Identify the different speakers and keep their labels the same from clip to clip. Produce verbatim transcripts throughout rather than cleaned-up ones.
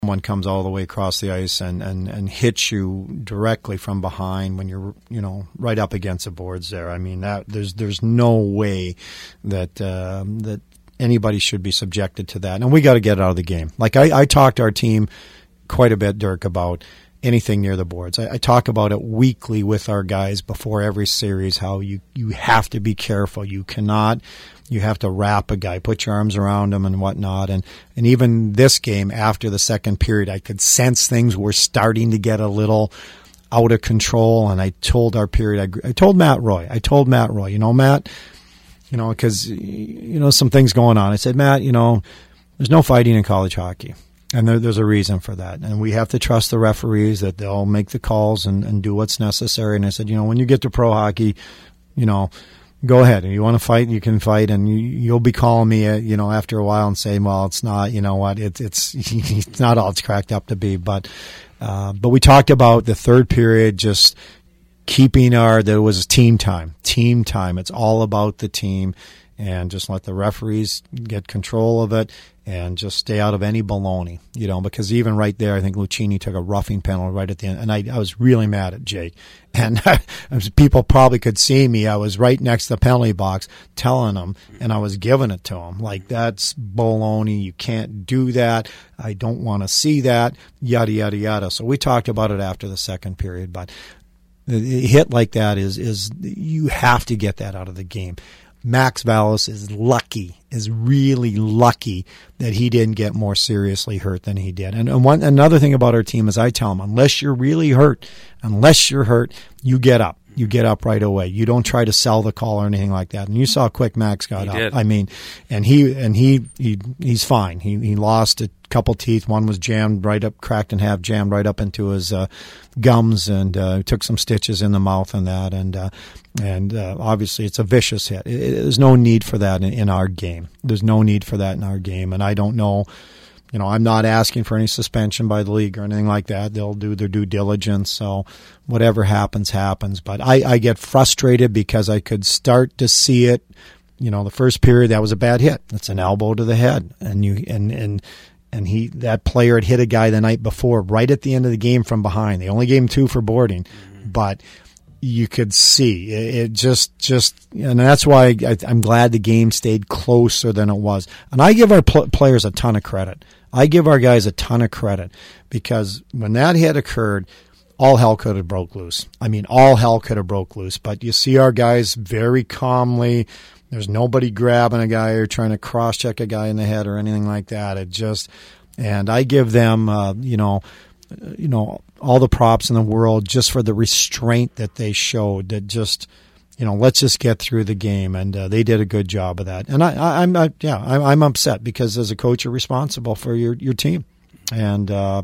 Speaker 1: someone comes all the way across the ice and, and, and hits you directly from behind when you're, you know, right up against the boards there. I mean, that there's there's no way that uh, that anybody should be subjected to that. And we got to get it out of the game. Like I, I talked to our team quite a bit, Dirk, about anything near the boards. I, I talk about it weekly with our guys before every series, how you, you have to be careful. You cannot... You have to wrap a guy, put your arms around him and whatnot. And, and even this game, after the second period, I could sense things were starting to get a little out of control. And I told our period, I, I told Matt Roy, I told Matt Roy, you know, Matt, you know, because, you know, some things going on. I said, Matt, you know, there's no fighting in college hockey. And there, there's a reason for that. And we have to trust the referees that they'll make the calls and, and do what's necessary. And I said, you know, when you get to pro hockey, you know, go ahead. If you want to fight, you can fight, and you, you'll be calling me, uh, you know, after a while and saying, "Well, it's not, you know what, it's it's it's not all it's cracked up to be." But uh, but we talked about the third period, just keeping our. There was team time, team time. It's all about the team, and just let the referees get control of it, and just stay out of any baloney, you know. Because even right there, I think Lucchini took a roughing penalty right at the end, and I, I was really mad at Jake. And people probably could see me. I was right next to the penalty box telling them, and I was giving it to them. Like, that's baloney. You can't do that. I don't want to see that, yada, yada, yada. So we talked about it after the second period. But a hit like that is, is you have to get that out of the game. Max Vallis is lucky, is really lucky that he didn't get more seriously hurt than he did. And, and one another thing about our team is I tell them, unless you're really hurt, unless you're hurt, you get up. You get up right away. You don't try to sell the call or anything like that. And you saw how quick Max got
Speaker 2: he
Speaker 1: up.
Speaker 2: Did.
Speaker 1: I mean, and he and he, he he's fine. He he lost a couple teeth. One was jammed right up, cracked in half, jammed right up into his uh, gums, and uh, took some stitches in the mouth and that. And uh, and uh, obviously, it's a vicious hit. It, it, there's no need for that in, in our game. There's no need for that in our game. And I don't know. You know, I'm not asking for any suspension by the league or anything like that. They'll do their due diligence. So whatever happens, happens. But I, I get frustrated because I could start to see it. You know, the first period, that was a bad hit. It's an elbow to the head. And you and and and he that player had hit a guy the night before right at the end of the game from behind. They only gave him two for boarding. Mm-hmm. But you could see it, it just just and that's why I, I'm glad the game stayed closer than it was. And I give our pl- players a ton of credit. I give our guys a ton of credit because when that hit occurred, all hell could have broke loose. I mean, all hell could have broke loose. But you see our guys very calmly. There's nobody grabbing a guy or trying to cross-check a guy in the head or anything like that. It just, and I give them, uh, you know, you know, all the props in the world just for the restraint that they showed. That just, you know, let's just get through the game, and uh, they did a good job of that. And I, I, I'm, I, yeah, I'm, I'm upset because as a coach, you're responsible for your your team, and uh,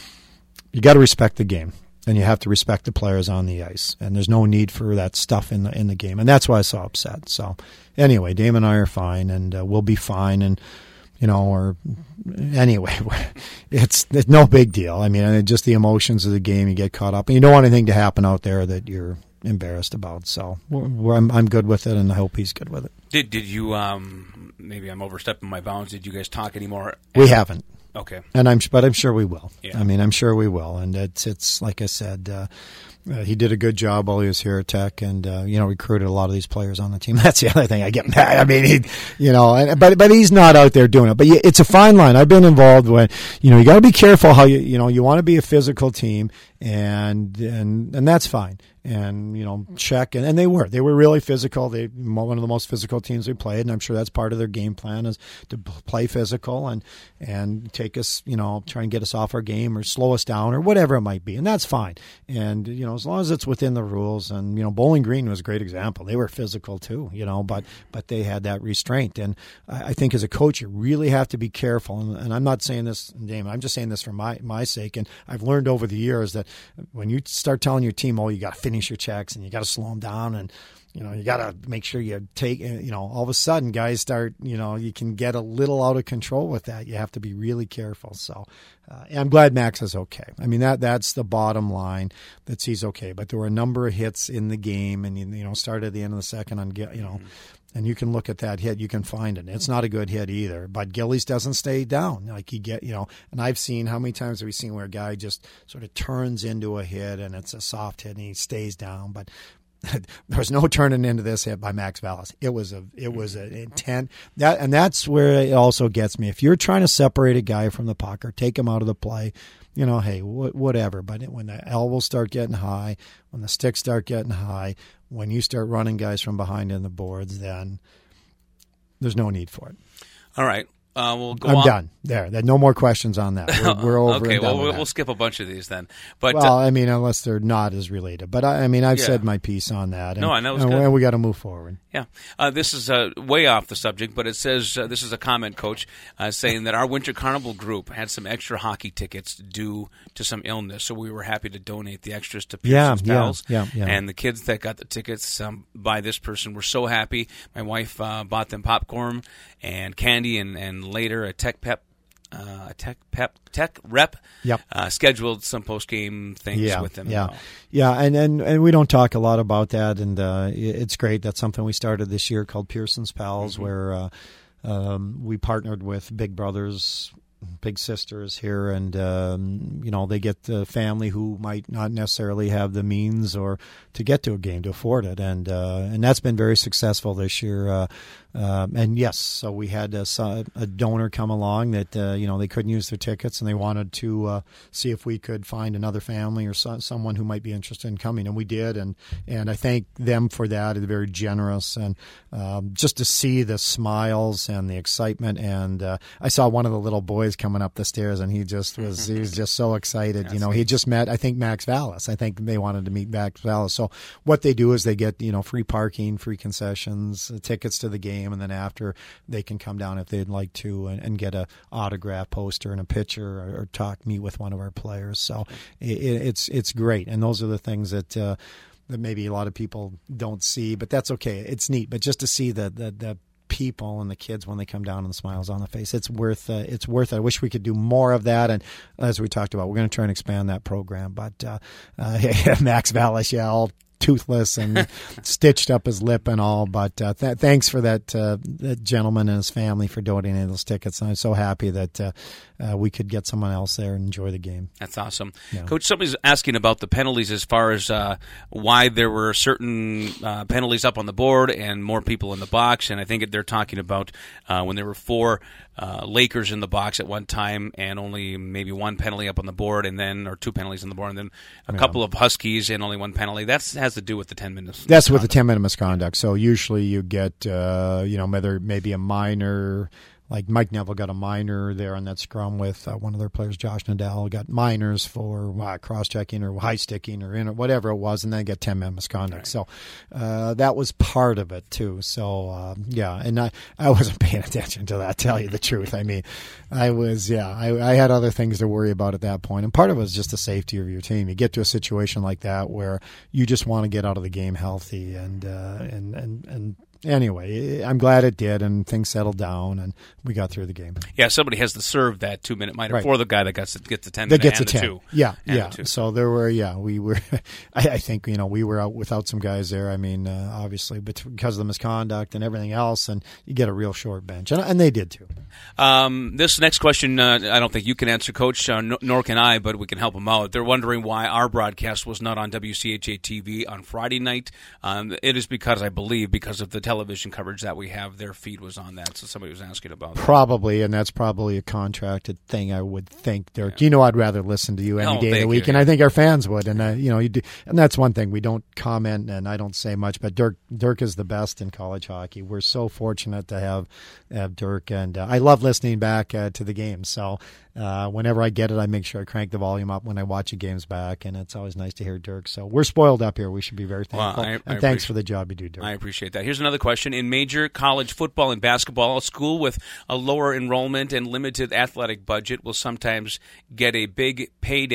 Speaker 1: you got to respect the game, and you have to respect the players on the ice. And there's no need for that stuff in the in the game, and that's why I was so upset. So anyway, Dave and I are fine, and uh, we'll be fine, and you know, or anyway, it's it's no big deal. I mean, just the emotions of the game, you get caught up, and you don't want anything to happen out there that you're embarrassed about. So we're, we're, I'm, I'm good with it, and I hope he's good with it.
Speaker 2: Did did you? Um, maybe I'm overstepping my bounds. Did you guys talk anymore?
Speaker 1: We haven't.
Speaker 2: Okay.
Speaker 1: And I'm, but I'm sure we will.
Speaker 2: Yeah.
Speaker 1: I mean, I'm sure we will. And it's it's like I said. Uh, Uh, he did a good job while he was here at Tech, and uh, you know, recruited a lot of these players on the team. That's the other thing I get mad. I mean, he, you know, and, but but he's not out there doing it. But it's a fine line. I've been involved when, you know, you got to be careful how you, you know, you want to be a physical team, and and and that's fine. And you know, check, and, and they were they were really physical. They one of the most physical teams we played, and I'm sure that's part of their game plan is to play physical and and take us, you know, try and get us off our game or slow us down or whatever it might be, and that's fine. And you know, as long as it's within the rules, and you know, Bowling Green was a great example. They were physical too, you know, but but they had that restraint. And I, I think as a coach, you really have to be careful. And, and I'm not saying this, Damon, I'm just saying this for my my sake. And I've learned over the years that when you start telling your team, oh, you got to finish your checks and you got to slow them down, and you know, you got to make sure you take, you know, all of a sudden guys start, you know, you can get a little out of control with that. You have to be really careful. So uh, and I'm glad Max is okay. I mean, that that's the bottom line, that he's okay. But there were a number of hits in the game, and, you know, started at the end of the second on, you know, And you can look at that hit, you can find it. It's not a good hit either. But Gillies doesn't stay down. Like he get, you know, and I've seen, how many times have we seen where a guy just sort of turns into a hit and it's a soft hit and he stays down. But there was no turning into this hit by Max Vallis. It was a, it was an intent that, and that's where it also gets me. If you're trying to separate a guy from the puck or take him out of the play, you know, hey, wh- whatever. But when the elbows start getting high, when the sticks start getting high, when you start running guys from behind in the boards, then there's no need for it.
Speaker 2: All right. Uh, we'll go
Speaker 1: I'm
Speaker 2: on.
Speaker 1: done. There. There. No more questions on that. We're, we're over.
Speaker 2: Okay,
Speaker 1: and done
Speaker 2: well,
Speaker 1: with
Speaker 2: we'll,
Speaker 1: that.
Speaker 2: we'll skip a bunch of these then. But
Speaker 1: well,
Speaker 2: uh,
Speaker 1: I mean, unless they're not as related. But, I, I mean, I've
Speaker 2: Yeah.
Speaker 1: said my piece on that. And,
Speaker 2: No, I know it's
Speaker 1: and,
Speaker 2: good.
Speaker 1: and we got to move forward.
Speaker 2: yeah, uh, this is uh, way off the subject, but it says uh, this is a comment, Coach, uh, saying that our Winter Carnival group had some extra hockey tickets due to some illness, so we were happy to donate the extras to
Speaker 1: Yeah,
Speaker 2: Pearson's
Speaker 1: yeah,
Speaker 2: Pals.
Speaker 1: yeah, yeah.
Speaker 2: And the kids that got the tickets um, by this person were so happy. My wife uh, bought them popcorn and candy, and, and later a tech pep. Uh, a tech pep tech rep
Speaker 1: Yep.
Speaker 2: uh, scheduled some post game things
Speaker 1: Yeah,
Speaker 2: with them.
Speaker 1: yeah,
Speaker 2: as well.
Speaker 1: yeah, and, and and we don't talk a lot about that, and uh, it's great. That's something we started this year called Pearson's Pals,
Speaker 2: Mm-hmm.
Speaker 1: where uh, um, we partnered with Big Brothers, Big Sisters here, and um, you know, they get the family who might not necessarily have the means or to get to a game to afford it, and uh, and that's been very successful this year. Uh, Um, and yes, so we had a, a donor come along that uh, you know, they couldn't use their tickets and they wanted to uh, see if we could find another family or so, someone who might be interested in coming, and we did. And and I thank them for that. They're very generous, and um, just to see the smiles and the excitement. And uh, I saw one of the little boys coming up the stairs, and he just was he was just so excited.
Speaker 2: Yes.
Speaker 1: You know, he just met, I think, Max Vallis. I think they wanted to meet Max Vallis. So what they do is they get, you know, free parking, free concessions, uh, tickets to the game. And then after, they can come down if they'd like to and, and get a autograph poster and a picture, or, or talk, meet with one of our players. So it, it's it's great, and those are the things that uh, that maybe a lot of people don't see, but that's okay. It's neat, but just to see the the, the people and the kids when they come down and the smiles on the face, it's worth uh, it's worth it. I wish we could do more of that, and as we talked about, we're going to try and expand that program. But uh, uh, Max Vallis, yeah, all toothless and stitched up his lip and all, but uh, th- thanks for that, uh, that gentleman and his family for donating those tickets. And I'm so happy that uh, uh, we could get someone else there and enjoy the game.
Speaker 2: That's awesome.
Speaker 1: Yeah.
Speaker 2: Coach, somebody's asking about the penalties as far as uh, why there were certain uh, penalties up on the board and more people in the box, and I think they're talking about uh, when there were four uh, Lakers in the box at one time and only maybe one penalty up on the board, and then or two penalties on the board, and then a
Speaker 1: Yeah.
Speaker 2: couple of Huskies and only one penalty. That has to do with the ten minutes.
Speaker 1: That's with the ten minute misconduct. So usually you get, uh, you know, whether maybe a minor, like Mike Neville got a minor there on that scrum with uh, one of their players, Josh Nadal, got minors for uh, cross-checking or high-sticking or in or whatever it was, and then get ten minute misconduct.
Speaker 2: Right.
Speaker 1: So uh, that was part of it too. So uh, yeah, and I, I wasn't paying attention to that, tell you the truth. I mean, I was, yeah, I, I had other things to worry about at that point, and part of it was just the safety of your team. You get to a situation like that where you just want to get out of the game healthy, and uh, and and and. Anyway, I'm glad it did, and things settled down, and we got through the game.
Speaker 2: Yeah, somebody has to serve that two minute minor
Speaker 1: Right.
Speaker 2: for the guy that gets gets the ten.
Speaker 1: That gets a
Speaker 2: and the
Speaker 1: ten.
Speaker 2: two.
Speaker 1: Yeah,
Speaker 2: And
Speaker 1: yeah.
Speaker 2: the two.
Speaker 1: So there were, yeah, we were. I, I think you know we were out without some guys there. I mean, uh, obviously, but because of the misconduct and everything else, and you get a real short bench, and, and they did too.
Speaker 2: Um, this next question, uh, I don't think you can answer, Coach, uh, nor, nor can I, but we can help them out. They're wondering why our broadcast was not on W C H A T V on Friday night. Um, it is because, I believe, because of the television coverage that we have, their feed was on that. So somebody was asking about that.
Speaker 1: Probably, and that's probably a contracted thing, I would think, Dirk. You know, I'd rather listen to you any
Speaker 2: Oh,
Speaker 1: day of the
Speaker 2: thank
Speaker 1: week,
Speaker 2: you.
Speaker 1: and I think our fans would. And uh, you know, you do, and that's one thing we don't comment, and I don't say much. But Dirk, Dirk is the best in college hockey. We're so fortunate to have, have Dirk, and uh, I love listening back uh, to the games. So uh, whenever I get it, I make sure I crank the volume up when I watch the games back, and it's always nice to hear Dirk. So we're spoiled up here. We should be very
Speaker 2: Well,
Speaker 1: thankful,
Speaker 2: I- I
Speaker 1: and thanks
Speaker 2: appreciate-
Speaker 1: for the job you do, Dirk.
Speaker 2: I appreciate that. Here's another question. In major college football and basketball, a school with a lower enrollment and limited athletic budget will sometimes get a big payday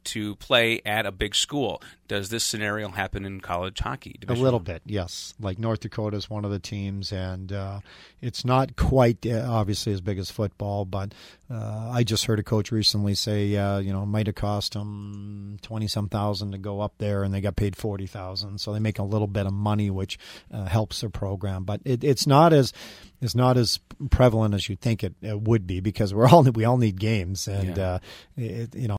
Speaker 2: to play at a big school. Does this scenario happen in college hockey?
Speaker 1: A little bit, yes. Like North Dakota is one of the teams, and uh, it's not quite uh, obviously as big as football, but uh, I just heard a coach recently say, uh, you know, it might have cost them twenty-some thousand to go up there, and they got paid forty thousand, so they make a little bit of money, which uh, helps their program. But it, it's not as it's not as prevalent as you think it, it would be, because we're all we all need games, and
Speaker 2: yeah.
Speaker 1: uh, it, you know.